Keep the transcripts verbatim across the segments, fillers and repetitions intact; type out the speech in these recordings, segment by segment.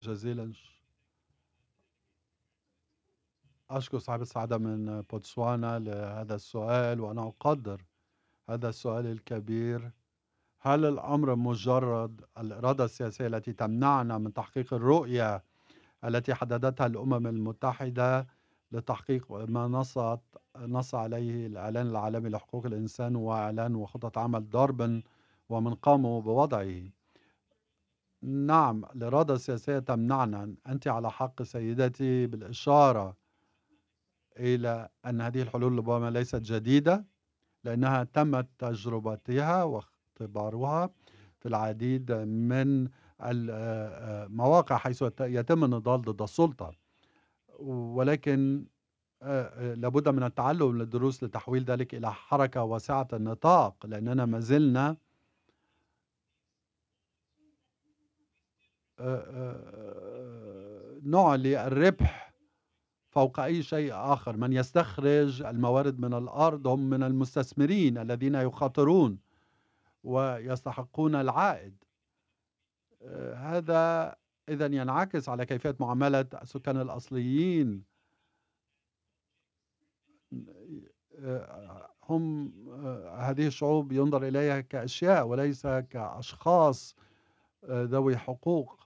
جزيلا. أشكر صاحب السعادة من بوتسوانا لهذا السؤال، وأنا أقدر هذا السؤال الكبير. هل الأمر مجرد الإرادة السياسية التي تمنعنا من تحقيق الرؤية التي حددتها الأمم المتحدة لتحقيق ما نصت نص عليه الإعلان العالمي لحقوق الإنسان وإعلان وخطة عمل داربن ومن قاموا بوضعه؟ نعم، الإرادة السياسية تمنعنا. أنت على حق سيدتي بالإشارة إلى أن هذه الحلول ربما ليست جديدة، لأنها تمت تجربتها واختبارها في العديد من المواقع حيث يتم النضال ضد السلطة، ولكن آه، آه، لابد من التعلم من الدروس لتحويل ذلك إلى حركة واسعة النطاق، لأننا ما زلنا آه، آه، نعلي الربح فوق أي شيء آخر. من يستخرج الموارد من الأرض هم من المستثمرين الذين يخاطرون ويستحقون العائد. آه، هذا إذا ينعكس على كيفية معاملة السكان الأصليين. آه، هم آه، هذه الشعوب ينظر إليها كأشياء وليس كأشخاص آه، ذوي حقوق.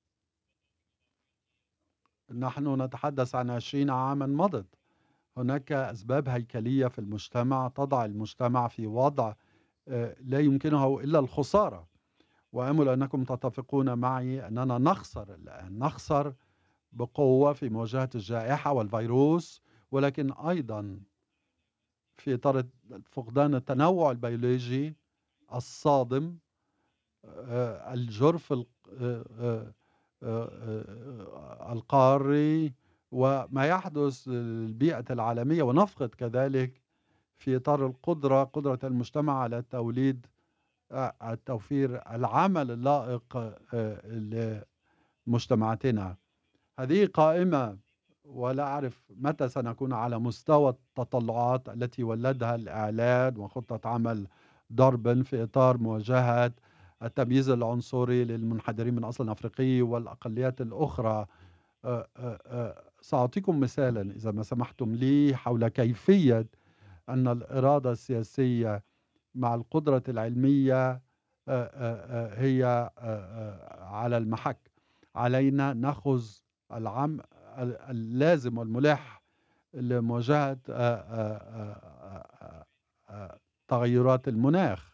نحن نتحدث عن عشرين عاما مضت. هناك أسباب هيكلية في المجتمع تضع المجتمع في وضع آه، لا يمكنه إلا الخسارة. وآمل أنكم تتفقون معي أننا نخسر الآن، نخسر بقوة في مواجهة الجائحة والفيروس، ولكن أيضا في إطار فقدان التنوع البيولوجي الصادم، آه، الجرف ال- آه، آه، آه، آه، القاري، وما يحدث للبيئة العالمية، ونفقد كذلك في إطار القدرة قدرة المجتمع على توليد آه، التوفير العمل اللائق آه، لمجتمعاتنا. هذه قائمة، ولا أعرف متى سنكون على مستوى التطلعات التي ولدها الإعلان وخطة عمل داربن في إطار مواجهة التمييز العنصري للمنحدرين من أصل أفريقي والأقليات الأخرى. أه، أه، أه، سأعطيكم مثالا إذا ما سمحتم لي حول كيفية أن الإرادة السياسية مع القدرة العلمية أه، أه، أه، هي أه، أه، على المحك. علينا نأخذ العم ال- اللازم والملح لمواجهة آه، آه، آه، آه، آه، تغيرات المناخ.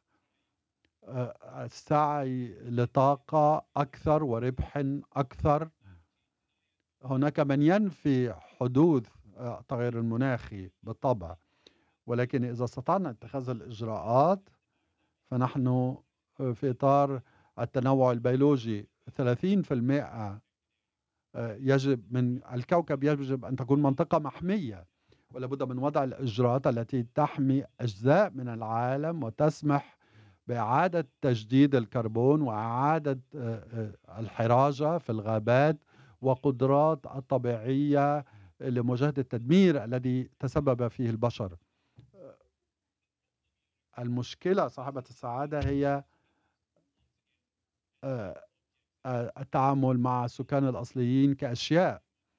آه، السعي لطاقة أكثر وربح أكثر. هناك من ينفي حدوث آه، التغير المناخي بالطبع، ولكن إذا استطعنا اتخاذ الإجراءات فنحن آه، في إطار التنوع البيولوجي ثلاثين بالمئة آه، يجب من الكوكب يجب أن تكون منطقة محمية، ولا بد من وضع الإجراءات التي تحمي أجزاء من العالم وتسمح بإعادة تجديد الكربون وإعادة آه، آه، الحراجة في الغابات وقدرات الطبيعية لمواجهة التدمير الذي تسبب فيه البشر. المشكلة صاحبة السعادة هي آه، آه، التعامل مع السكان الأصليين كأشياء.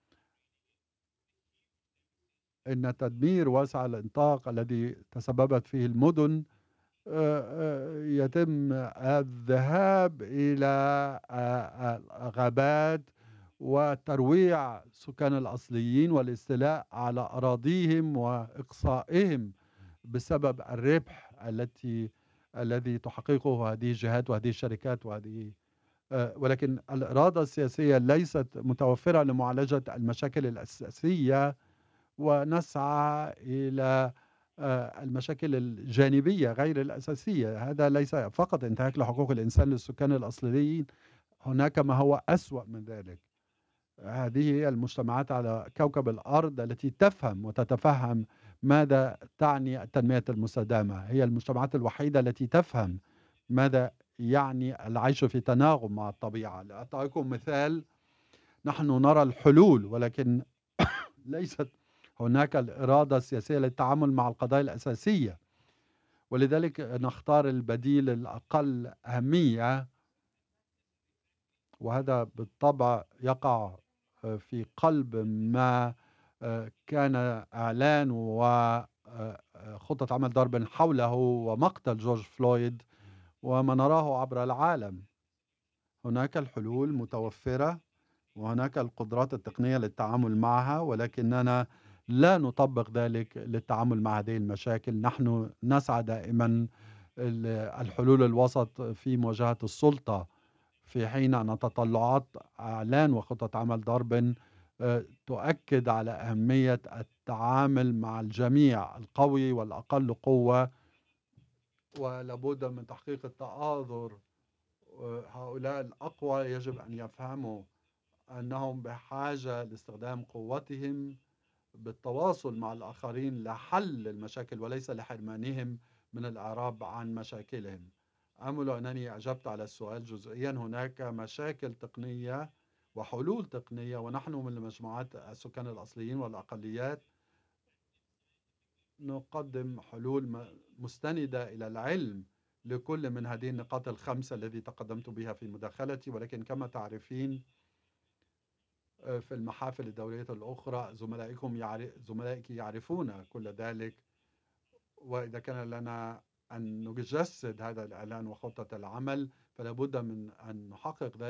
إن تدمير واسع النطاق الذي تسببت فيه المدن آه، آه، يتم الذهاب إلى آه، الغابات وترويع سكان الأصليين والاستيلاء على أراضيهم وإقصائهم بسبب الربح التي الذي تحققه هذه الجهات وهذه الشركات وهذه آه، ولكن الإرادة السياسية ليست متوفرة لمعالجة المشاكل الأساسية، ونسعى إلى آه، المشاكل الجانبية غير الأساسية. هذا ليس فقط انتهاك لحقوق الإنسان للسكان الأصليين، هناك ما هو أسوأ من ذلك. هذه هي المجتمعات على كوكب الأرض التي تفهم وتتفهم ماذا تعني التنمية المستدامة. هي المجتمعات الوحيدة التي تفهم ماذا يعني العيش في تناغم مع الطبيعة. لأعطيكم مثال، نحن نرى الحلول ولكن ليست هناك الإرادة السياسية للتعامل مع القضايا الأساسية، ولذلك نختار البديل الأقل أهمية وهذا بالطبع يقع آآ في قلب ما آآ كان إعلان و آآ خطة عمل داربن حوله ومقتل جورج فلويد وما نراه عبر العالم. هناك الحلول متوفرة وهناك القدرات التقنية للتعامل معها، ولكننا لا نطبق ذلك للتعامل مع هذه المشاكل. نحن نسعى دائما ال- الحلول الوسط في مواجهة السلطة، في حين أن تطلعات إعلان وخطة عمل داربن آه، تؤكد على أهمية التعامل مع الجميع، القوي والأقل قوة، ولابد من تحقيق التآزر. آه، هؤلاء الأقوى يجب أن يفهموا أنهم بحاجة لاستخدام قوتهم بالتواصل مع الآخرين لحل المشاكل وليس لحرمانهم من الإعراب عن مشاكلهم. آمل أنني أجبت على السؤال جزئيا. هناك مشاكل تقنية وحلول تقنية، ونحن من المجموعات السكان الأصليين والأقليات نقدم حلول م- مستندة إلى العلم لكل من هذه النقاط الخمسة التي تقدمت بها في مداخلتي. ولكن كما تعرفين في المحافل الدولية الأخرى زملائكم يعرف زملائك يعرفون كل ذلك، وإذا كان لنا أن نجسد هذا الإعلان وخطة العمل فلا بد من أن نحقق ذلك